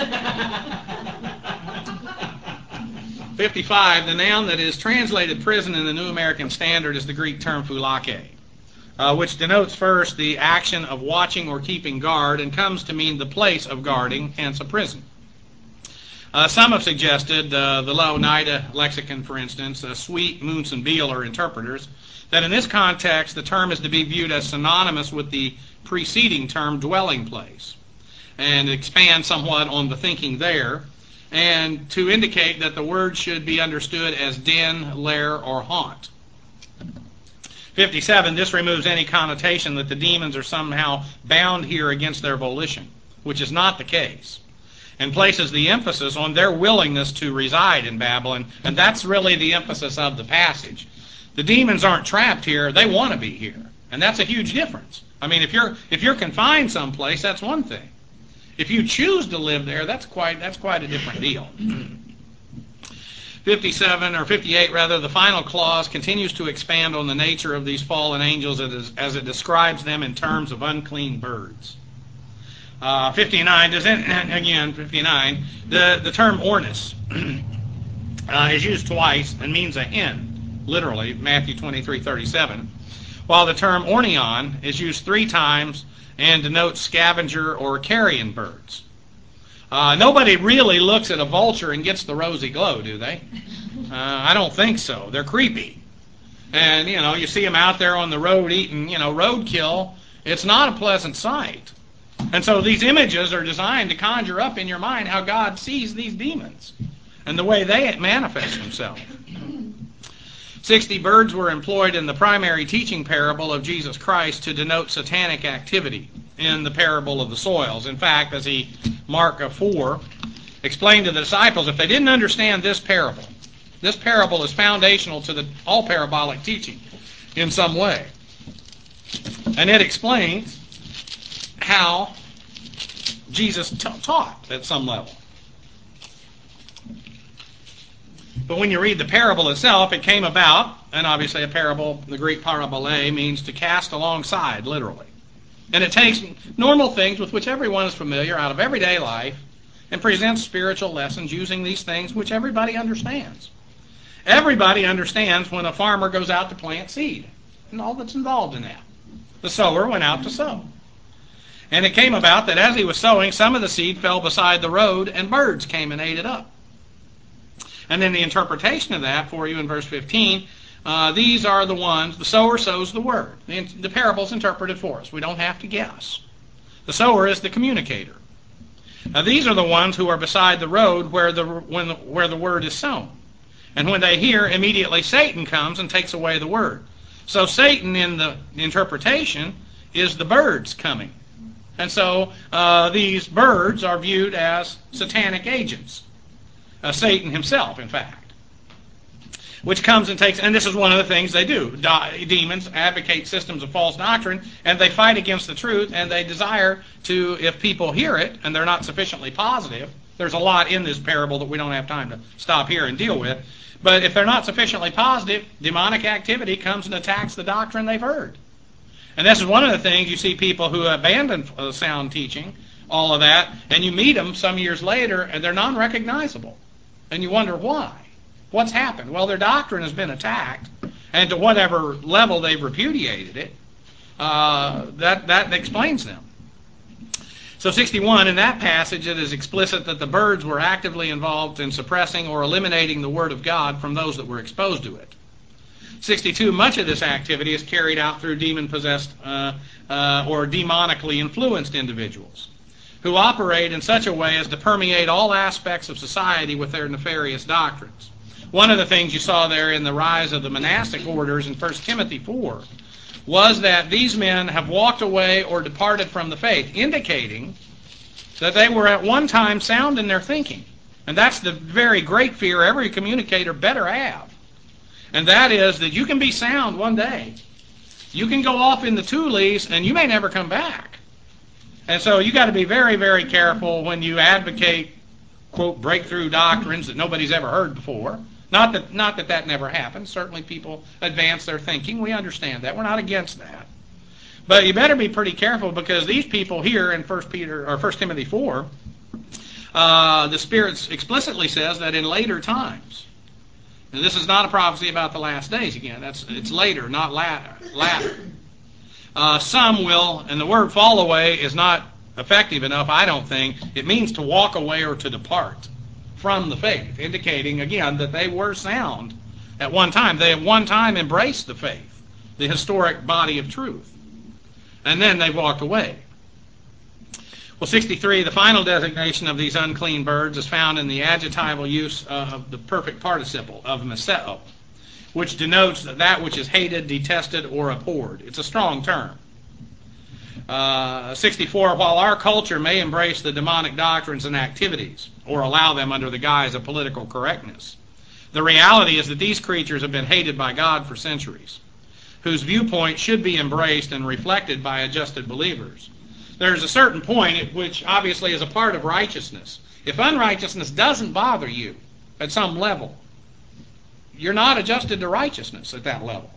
fifty-five, the noun that is translated prison in the New American Standard is the Greek term phulake, uh, which denotes first the action of watching or keeping guard and comes to mean the place of guarding, hence a prison. Uh, some have suggested, uh, the Louw-Nida lexicon, for instance, uh, Sweet, Moons, and Beale are interpreters, that in this context the term is to be viewed as synonymous with the preceding term dwelling place, and expand somewhat on the thinking there, and to indicate that the word should be understood as den, lair, or haunt. fifty-seven, this removes any connotation that the demons are somehow bound here against their volition, which is not the case, and places the emphasis on their willingness to reside in Babylon, and that's really the emphasis of the passage. The demons aren't trapped here, they want to be here, and that's a huge difference. I mean, if you're if you're confined someplace, that's one thing. If you choose to live there, that's quite that's quite a different deal. fifty-seven, or fifty-eight rather, the final clause continues to expand on the nature of these fallen angels as, as it describes them in terms of unclean birds. Uh, fifty-nine, does it, again, fifty-nine, the, the term ornis uh, is used twice and means a hen, literally, Matthew twenty-three thirty-seven, while the term ornion is used three times and denotes scavenger or carrion birds. Uh, nobody really looks at a vulture and gets the rosy glow, do they? Uh, I don't think so. They're creepy. And, you know, you see them out there on the road eating, you know, roadkill. It's not a pleasant sight. And so these images are designed to conjure up in your mind how God sees these demons and the way they manifest themselves. Sixty birds were employed in the primary teaching parable of Jesus Christ to denote satanic activity in the parable of the soils. In fact, as he, Mark four, explained to the disciples, if they didn't understand this parable, this parable is foundational to the all parabolic teaching in some way. And it explains how Jesus t- taught at some level. But when you read the parable itself, it came about, and obviously a parable, the Greek parabole, means to cast alongside, literally. And it takes normal things with which everyone is familiar out of everyday life and presents spiritual lessons using these things which everybody understands. Everybody understands when a farmer goes out to plant seed and all that's involved in that. The sower went out to sow. And it came about that as he was sowing, some of the seed fell beside the road and birds came and ate it up. And then the interpretation of that for you in verse fifteen, uh, these are the ones, the sower sows the word. The, the parable's interpreted for us. We don't have to guess. The sower is the communicator. Now, these are the ones who are beside the road where the, when the, where the word is sown. And when they hear, immediately Satan comes and takes away the word. So Satan in the interpretation is the birds coming. And so uh, these birds are viewed as satanic agents. Uh, Satan himself, in fact. Which comes and takes, and this is one of the things they do. Do- demons advocate systems of false doctrine, and they fight against the truth, and they desire to, if people hear it, and they're not sufficiently positive, there's a lot in this parable that we don't have time to stop here and deal with, but if they're not sufficiently positive, demonic activity comes and attacks the doctrine they've heard. And this is one of the things you see people who abandon uh, sound teaching, all of that, and you meet them some years later, and they're non-recognizable. And you wonder why. What's happened? Well, their doctrine has been attacked, and to whatever level they've repudiated it, uh, that, that explains them. So sixty-one, in that passage, it is explicit that the birds were actively involved in suppressing or eliminating the Word of God from those that were exposed to it. sixty-two, much of this activity is carried out through demon-possessed uh, uh, or demonically influenced individuals who operate in such a way as to permeate all aspects of society with their nefarious doctrines. One of the things you saw there in the rise of the monastic orders in First Timothy four was that these men have walked away or departed from the faith, indicating that they were at one time sound in their thinking. And that's the very great fear every communicator better have. And that is that you can be sound one day. You can go off in the Tules and you may never come back. And so you got to be very, very careful when you advocate, quote, breakthrough doctrines that nobody's ever heard before. Not that not that that never happens. Certainly people advance their thinking. We understand that. We're not against that. But you better be pretty careful, because these people here in First Peter or First Timothy four, uh, the Spirit explicitly says that in later times, and this is not a prophecy about the last days again. That's it's later, not latter. latter. Uh, some will, and the word fall away is not effective enough, I don't think. It means to walk away or to depart from the faith, indicating, again, that they were sound at one time. They at one time embraced the faith, the historic body of truth. And then they walked away. Well, sixty-three, the final designation of these unclean birds is found in the adjectival use of the perfect participle of meseo, which denotes that which is hated, detested, or abhorred. It's a strong term. Uh, sixty-four, while our culture may embrace the demonic doctrines and activities, or allow them under the guise of political correctness, the reality is that these creatures have been hated by God for centuries, whose viewpoint should be embraced and reflected by adjusted believers. There's a certain point at which obviously is a part of righteousness. If unrighteousness doesn't bother you at some level, you're not adjusted to righteousness at that level.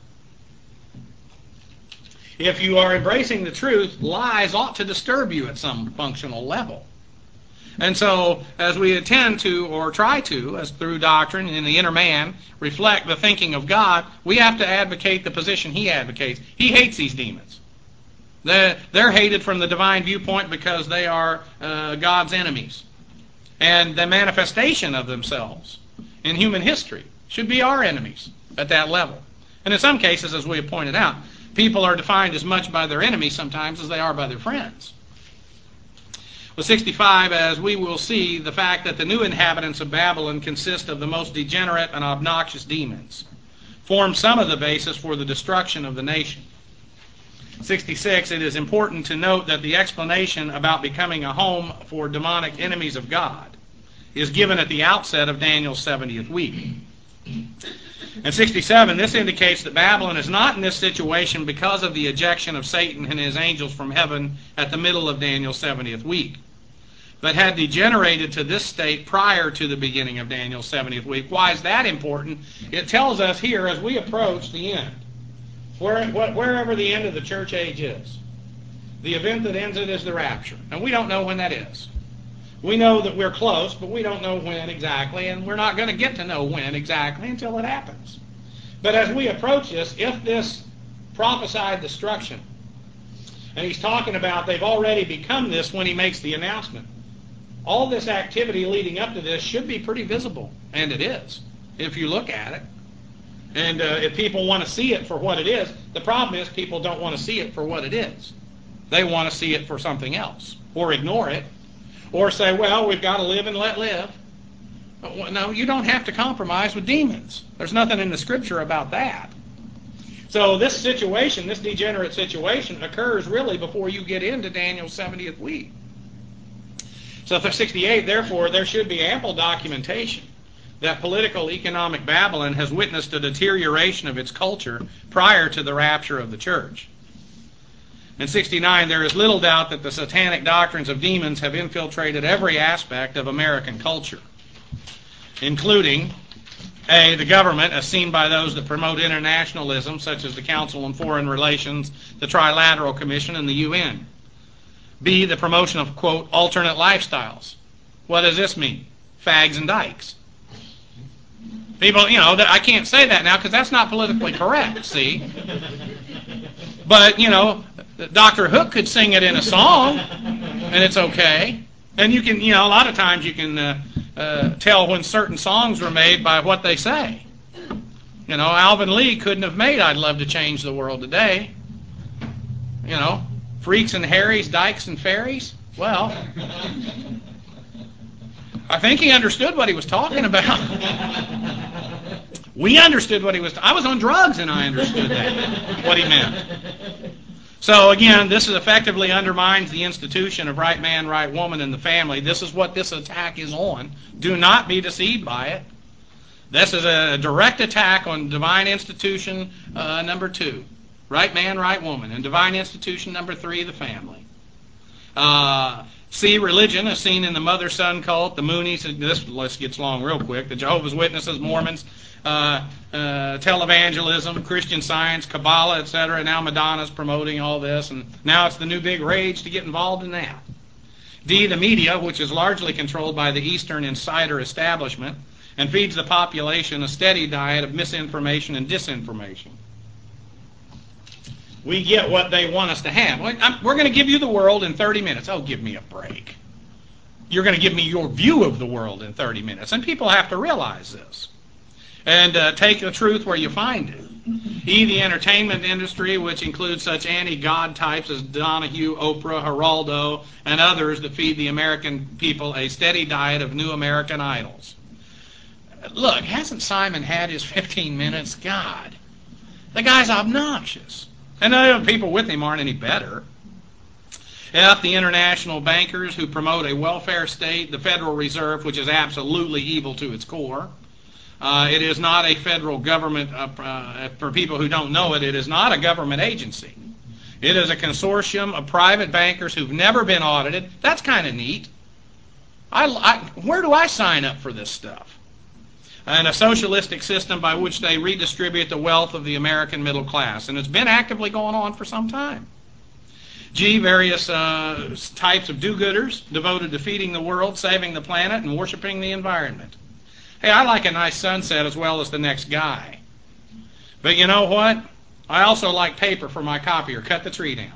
If you are embracing the truth, lies ought to disturb you at some functional level. And so, as we attend to, or try to, as through doctrine in the inner man, reflect the thinking of God, we have to advocate the position He advocates. He hates these demons. They're, they're hated from the divine viewpoint because they are uh, God's enemies. And the manifestation of themselves in human history should be our enemies at that level. And in some cases, as we have pointed out, people are defined as much by their enemies sometimes as they are by their friends. Well, sixty-five, as we will see, the fact that the new inhabitants of Babylon consist of the most degenerate and obnoxious demons form some of the basis for the destruction of the nation. sixty-six, it is important to note that the explanation about becoming a home for demonic enemies of God is given at the outset of Daniel's seventieth week. And sixty-seven, this indicates that Babylon is not in this situation because of the ejection of Satan and his angels from heaven at the middle of Daniel's seventieth week, but had degenerated to this state prior to the beginning of Daniel's seventieth week. Why is that important? It tells us here as we approach the end, where, wherever the end of the church age is, the event that ends it is the rapture. And we don't know when that is. We know that we're close, but we don't know when exactly, and we're not going to get to know when exactly until it happens. But as we approach this, if this prophesied destruction, and he's talking about they've already become this when he makes the announcement, all this activity leading up to this should be pretty visible, and it is, if you look at it. And uh, if people want to see it for what it is, the problem is people don't want to see it for what it is. They want to see it for something else, or ignore it, or say, well, we've got to live and let live. No, you don't have to compromise with demons. There's nothing in the Scripture about that. So this situation, this degenerate situation, occurs really before you get into Daniel's seventieth week. So for sixty-eight, therefore, there should be ample documentation that political economic Babylon has witnessed a deterioration of its culture prior to the rapture of the church. In sixty-nine, there is little doubt that the satanic doctrines of demons have infiltrated every aspect of American culture, including A, the government, as seen by those that promote internationalism, such as the Council on Foreign Relations, the Trilateral Commission, and the U N. B, the promotion of, quote, alternate lifestyles. What does this mean? Fags and dykes. People, you know, I can't say that now because that's not politically correct, see? But, you know, Doctor Hook could sing it in a song, and it's okay. And you can, you know, a lot of times you can uh, uh, tell when certain songs were made by what they say. You know, Alvin Lee couldn't have made I'd Love to Change the World Today. You know, freaks and Harrys, dykes and fairies. Well, I think he understood what he was talking about. We understood what he was. I was on drugs and I understood that, what he meant. So again, this is effectively undermines the institution of right man, right woman in the family. This is what this attack is on. Do not be deceived by it. This is a direct attack on divine institution uh, number two. Right man, right woman. And divine institution number three, the family. Uh, see, religion is seen in the mother-son cult, the Moonies. This list gets long real quick. The Jehovah's Witnesses, Mormons, uh, uh, televangelism, Christian Science, Kabbalah, et cetera. Now Madonna's promoting all this, and now it's the new big rage to get involved in that. D, the media, which is largely controlled by the Eastern insider establishment and feeds the population a steady diet of misinformation and disinformation. We get what they want us to have. We're going to give you the world in thirty minutes. Oh, give me a break. You're going to give me your view of the world in thirty minutes. And people have to realize this. And uh, take the truth where you find it. E, the entertainment industry, which includes such anti-God types as Donahue, Oprah, Geraldo, and others that feed the American people a steady diet of new American idols. Look, hasn't Simon had his fifteen minutes? God, the guy's obnoxious. And the people with him aren't any better. F, the international bankers who promote a welfare state, the Federal Reserve, which is absolutely evil to its core. Uh, it is not a federal government, uh, uh, for people who don't know it, it is not a government agency. It is a consortium of private bankers who've never been audited. That's kind of neat. I, I, where do I sign up for this stuff? And a socialistic system by which they redistribute the wealth of the American middle class. And it's been actively going on for some time. G, various uh, types of do-gooders devoted to feeding the world, saving the planet, and worshiping the environment. Hey, I like a nice sunset as well as the next guy. But you know what? I also like paper for my copier. Cut the tree down.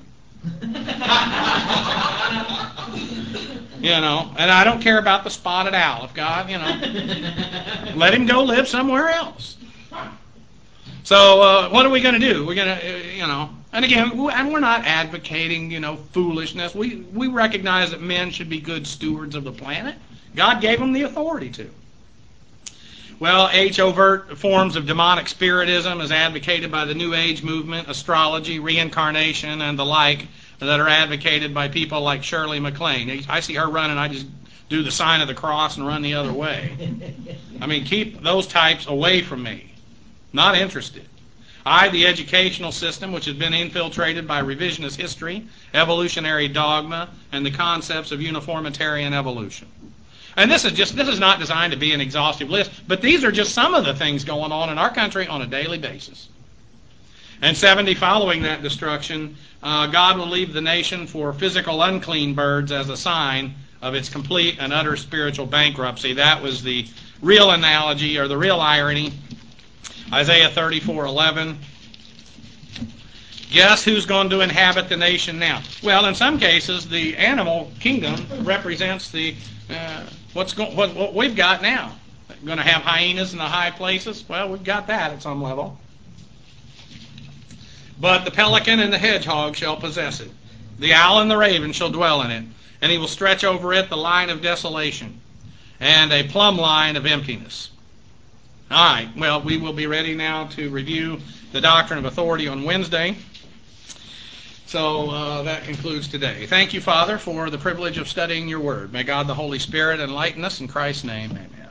You know, and I don't care about the spotted owl. If God, you know, let him go live somewhere else. So uh, what are we going to do? We're going to, uh, you know, and again, and we're not advocating, you know, foolishness. We we recognize that men should be good stewards of the planet. God gave them the authority to. Well, H, overt forms of demonic spiritism as advocated by the New Age movement, astrology, reincarnation, and the like, that are advocated by people like Shirley MacLaine. I see her running, I just do the sign of the cross and run the other way. I mean, keep those types away from me. Not interested. I, the educational system, which has been infiltrated by revisionist history, evolutionary dogma, and the concepts of uniformitarian evolution. And this is just this is not designed to be an exhaustive list, but these are just some of the things going on in our country on a daily basis. And seventy, following that destruction, uh, God will leave the nation for physical unclean birds as a sign of its complete and utter spiritual bankruptcy. That was the real analogy, or the real irony. Isaiah thirty-four eleven. Guess who's going to inhabit the nation now? Well, in some cases, the animal kingdom represents the uh, what's go- what, what we've got now. Going to have hyenas in the high places? Well, we've got that at some level. But the pelican and the hedgehog shall possess it. The owl and the raven shall dwell in it. And he will stretch over it the line of desolation and a plumb line of emptiness. All right, well, we will be ready now to review the doctrine of authority on Wednesday. So uh, that concludes today. Thank you, Father, for the privilege of studying your word. May God the Holy Spirit enlighten us in Christ's name. Amen.